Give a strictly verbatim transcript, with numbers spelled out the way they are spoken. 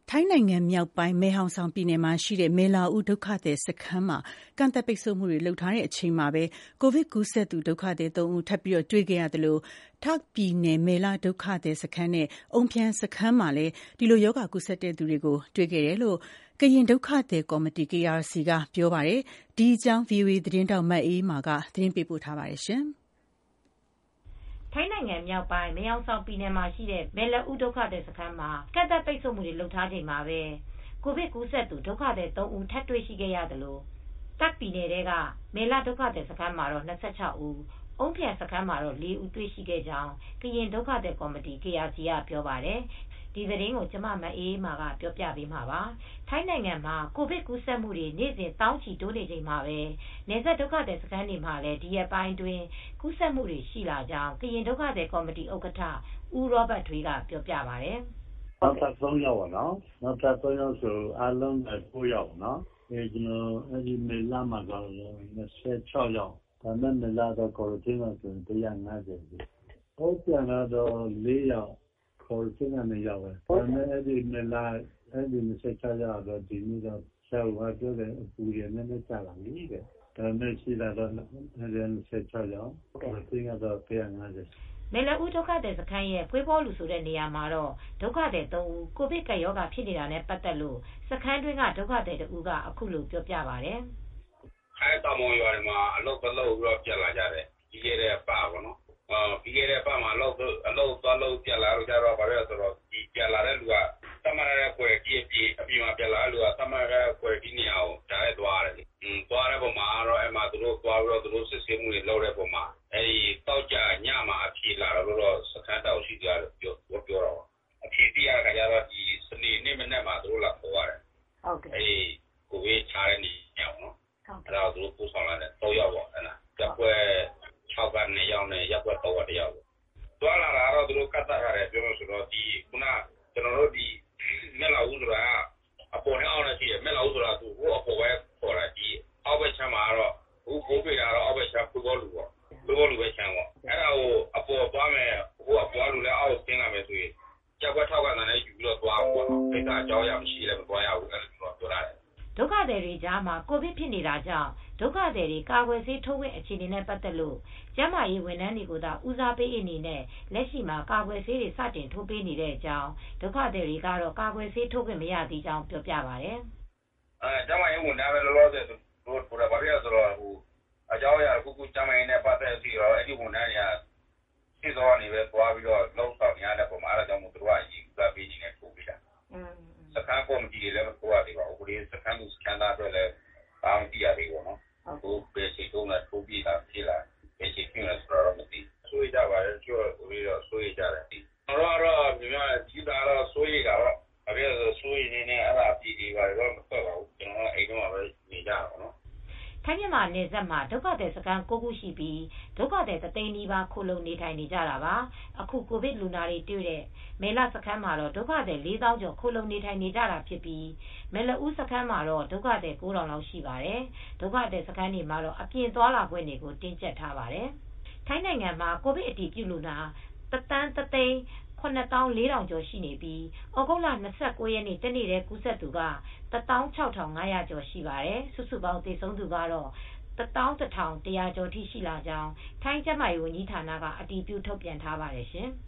ထိုင်းနိုင်ငံမြောက်ပိုင်းမယ်ဟောင်ဆောင်ပြည်နယ်မှာရှိတဲ့မယ်လာဦးဒုက္ခသည်စခန်းမှာကန့်သတ်ပိတ်ဆို့မှုတွေလုပ်ထားတဲ့အချိန်မှာပဲကိုဗစ်ကူးစက်သူဒုက္ခသည်သုံးဦးထပ်ပြီးတွေ့ခဲ့ရသလိုတာ့ခ်ပြည်နယ်မယ်လဒုက္ခသည်စခန်းနဲ့အုန်းဖြန်စခန်းမှာလည်းဒီလိုရောဂါကူးစက်တဲ့သူတွေကိုတွေ့ခဲ့တယ်လို့ကရင်ဒုက္ခသည်ကော်မတီ K R C ကပြောပါတယ်။ဒီအကြောင်း ဗွီအိုအေသတင်းထောက်မအေးမာကသတင်းပေးပို့ထားပါတယ်။ထိုင်းနိုင်ငံမြောက်ပိုင်းမယ်ဟောင်ဆောင်ပြည်နယ်မှာရှိတဲ့မယ်လဦးဒုက္ခသည်စခန်းမှာကန့်သတ်ပိတ်ဆို့မှုတွေလုပ်ထားချိန်မှာပဲကိုဗစ်ကူးစက်သူဒုက္ခသည်သုံးဦးထပ်တွေ့ရှိခဲ့ရသလိုတာ့ခ်ပြည်နယ်ထဲကမယ်လဒုက္ခသည်စခန်းမှာတော့၂၆ဦးအုန်းဖြန်စခန်းမှာတော့လေးဦးတွေ့ရှိခဲ့ကြောင်းကရင်ဒုက္ခသည်ကော်မတီ K R C ကပြောပါတယ်။ဒီသတင်းကိုကျမမအေးမာကပြောပြပေးမှာပါ။ထိုင်းနိုင်ငံမှာကိုဗစ်ကူးစက်မှုတွေနေ့စဉ်တောင်းချီတိုးနေချိန်မှာပဲနယ်စပ်ဒုက္ခသည်စခန်းတွေမှာလည်းဒီရက်ပိုင်းတွင်ကူးစက်မှုတွေရှိလာကြောင်းကရင်ဒုက္ခသည်ကော်မတီဥက္ကဋ္ဌဦးရောဘတ်ထွေးကပြောပြပါတယ်။“နောက်ထပ်သုံးယောက်ပေါ့နော်။နောက်ထပ်သုံးယောက်ဆိုအားလုံးကိုးယောက်ပေါ့နော်။အဲဒီမယ်လမှာတော့၂၆ယောက်။ဒါပေမဲ့မယ်လကတော့ quarantine မှာဆိုရင်၁၅၀။အုန်းဖြန်ကတော့လေးယောက်။ quarantine ကနှစ်ယောက်ပဲ။ဒါပေမဲ့အဲဒီမယ်လအဲဒီ၂၆ယောက်ကတော့ဒီနေ့တော့ဆရာဝန်ကပြောတယ်အပူတွေနည်းနည်းကျလာပြီတဲ့။ဒါပေမဲ့ရှိတာတော့၂၆ယောက်။ quarantine ကတော့၁၅၀။မယ်လဦးဒုက္ခသည်စခန်းရဲ့ဖွေးဘောလူဆိုတဲ့နေရာမှာတော့ဒုက္ခသည်သုံးဦးကိုဗစ်ကပ်ရောဂါဖြစ်နေတာနဲ့ပတ်သက်လို့စခန်းတွင်းကဒုက္ခသည်တဦးကအခုလိုပြောပြပါတယ်။“ထိုင်းတောင်ပေါ်ရွာတွေမှာအလုပ်သွားလုပ်ပြီးပြန်လာကြတယ်။ပြီးခဲ့တဲ့အပတ်ပေါ့နော်။ပြီးခဲ့တဲ့အပတ်မှာအလုပ်သွားလုပ်ပြန်လာကြတော့ဘာဖြစ်လဲဆိုတော့ပြန်လာတဲ့လူကသတ်မှတ်ထားတဲ့ကွယ်ကြီးအပြင်အပြင်မှာပြန်လာတဲ့လူကသတ်မှတ်ထားတဲ့ကွယ်ကြီးနေရာကိုဒါနဲ့သွားတယ်။သွားတဲ့ပုံမှာတော့အဲ့မှာသူတို့သွားပြီးတော့သူတို့စစ်ဆေးမှုတွေလုပ်တဲ့ပုံမှာအဲဒီတောက်ကြညမှာအဖြေလာတော့စခန်းတောက်ရှိကြတယ်ပြောပြောတော့အဖြေသိရတဲ့ခါကျတော့ဒီစနေနေ့မနေ့မှာသူတို့လာခေါ်ရတယ်။ဟုတ်ကဲ့။အဲဒီကိုဗစ်ချတဲ့နေရာပေါ့နော်။အဲ့ဒါသူတို့ပို့ဆောင်လာတဲ့သုံးယောက်ပေါ့အဲ့ဒါ။ရပ်ကွက်၆ကနှစ်ယောက်နဲ့ရပ်ကွက်၃ကတစ်ယောက်ပေါ့။သွားလာတာတော့သူတို့ကတ်သက်ရတယ်ပြောလို့ဆိုတော့ဒီခုနကျွန်တော်တို့ဒီမဲ့လာဦးဆိုတာအပေါ်နဲ့အောက်နဲ့ရှိတယ်မဲ့လာဦးဆိုတာသူဟိုအပေါ်ပဲခေါ်တာဒီအောက်ဘက်ချမ်းမှာတော့ဟိုပိုးပြတာတော့အောက်ဘက်ချမ်းဖူဘောလူပေါ့ဖူဘောလူပဲချမ်းပေါ့အဲ့ဒါကိုအပေါ်သွားမယ်ဟိုအပေါ်လူလည်းအောက်ဆင်းလာမယ်ဆိုရင်ကြောက်ကထောက်ကတန်နဲ့ယူပြီးတော့သွားပေါ့ခိတာအကြောင်းရမရှိလည်းမသွားရဘူးအဲ့လိုပြောပြောရတယ်ဒုက္ခသည်တွေကြားမှာကိုဗစ်ဖြစ်နေတာကြောင့်ဒုက္ခသည်တွေကာကွယ်ဆေးထိုးခွင့်အခြေအနေနဲ့ပတ်သက်လို့ကျန်းမာရေးဝန်ထမ်းတွေကိုသာဦးစားပေးအနေနဲ့လက်ရှိမှာကာကွယ်ဆေးတွေစတင်ထိုးပေးနေတဲ့အကြောင်းဒုက္ခသည်တွေကတော့ကာကွယ်ဆေးထိုးခွင့်မရသေးကြောင်းပြောပြပါတယ်။အဲကျန်းမာရေးဝန်ထမ်းပဲလောလောဆယ်တို့တို့ဘာဖြစ်လဲဆိုတော့ဟိုအကြောင်းအရာခုခုကျန်းမာရေးနဲ့ပတ်သက်ပြီးတော့အဲ့ဒီဝန်ထမ်းတွေကစိတ်တော်နေပဲသွားပြီးတော့လောက်ဆောင်ရတဲ့ပုံမှာအဲ့ဒါကြောင့်မို့တို့ကအရေးဦးစားပေးနေတယ်ထိုးပေးတာ။อืมစခန်းကော်မတီတွေလည်းမထိုးရသေးပါဘူး။ဒီစခန်းကစခန်းသားတွေလည်းဘာမှမသိရသေးဘူးနော်။ဟုတ်ဘယ်ချိန်တုန်းကထိုးပြီးတာဖြစ်လာဘယ်ချိန်ဖြစ်လဲဆိုတော့မသိဆိုရကြပါလေကျိုးဝေးတော့ဆိုရကြတယ်ဒီတော့တော့မြန်မာကြီးတာတော့ဆိုရတာတော့အပြည့်ဆိုရနေနဲ့အဲ့ဒါပြည်ဒီပါတော့မထွက်ပါဘူးကျွန်တော်အိမ်တော့ပဲနေကြတာပေါ့နော်ထိုင်းမြန်မာနယ်စပ်မှာဒုက္ခသည်စခန်း၉ခုရှိပြီးဒုက္ခသည်သသိန်းနီးပါးခိုလုံနေထိုင်နေကြတာပါအခုကိုဗစ်လူနာတွေတွေ့တဲ့မဲလစခန်းမှာတော့ဒုက္ခသည်၄သောင်းကျော်ခိုလုံနေထိုင်နေကြတာဖြစ်ပြီးမဲလဦးစခန်းမှာတော့ဒုက္ခသည်၉ထောင်လောက်ရှိပါတယ်ဒုက္ခသည်စခန်းတွေမှာတော့အပြင်သွားလာခွင့်တွေကိုတင်းကျပ်ထားပါတယ်ထိုင်းနိုင်ငံမှာကိုဗစ်အတည်ပြုလူနာတသန်းတသိန်းခုနှစ်သောင်းလေးထောင်ကျော်ရှိနေပြီးဩဂုတ်လ၂၉ရက်နေ့တနေ့တည်းကူးစက်သူကတသောင်းခြောက်ထောင်ငါးရာကျော်ရှိပါတယ်စုစုပေါင်းသေဆုံးသူကတော့တသောင်းတစ်ထောင်တစ်ရာကျော်ထိရှိလာကြောင်းထိုင်းကျန်းမာရေးဝန်ကြီးဌာနကအတည်ပြုထုတ်ပြန်ထားပါတယ်ရှင်။